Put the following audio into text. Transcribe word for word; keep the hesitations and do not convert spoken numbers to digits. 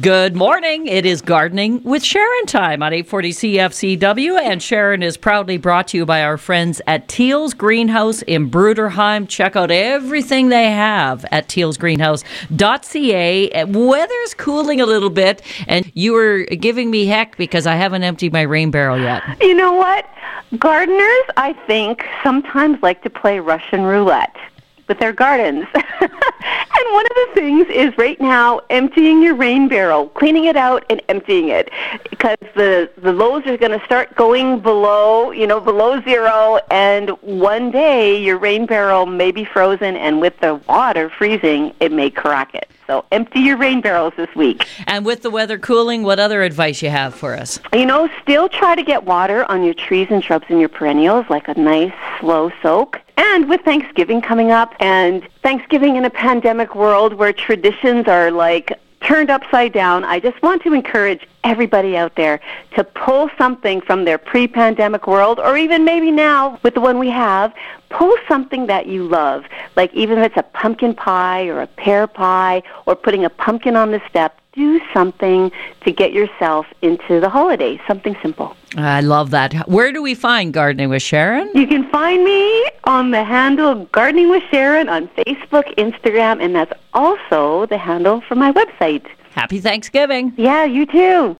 Good morning. It is Gardening with Sharon time on eight forty C F C W, and Sharon is proudly brought to you by our friends at Teal's Greenhouse in Bruderheim. Check out everything they have at teals greenhouse dot c a. Weather's cooling a little bit, and you were giving me heck because I haven't emptied my rain barrel yet. You know what? Gardeners, I think, sometimes like to play Russian roulette with their gardens. And one of the things is right now emptying your rain barrel, cleaning it out and emptying it, because the, the lows are going to start going below, you know, below zero, and one day your rain barrel may be frozen, and with the water freezing, it may crack it. So empty your rain barrels this week. And with the weather cooling, what other advice you have for us? You know, still try to get water on your trees and shrubs and your perennials, like a nice slow soak. And with Thanksgiving coming up, and Thanksgiving in a pandemic world where traditions are like turned upside down, I just want to encourage everybody out there to pull something from their pre-pandemic world, or even maybe now with the one we have, pull something that you love, like even if it's a pumpkin pie or a pear pie or putting a pumpkin on the step. Do something to get yourself into the holidays, something simple. I love that. Where do we find Gardening with Sharon? You can find me on the handle Gardening with Sharon on Facebook, Instagram, and that's also the handle for my website. Happy Thanksgiving. Yeah, you too.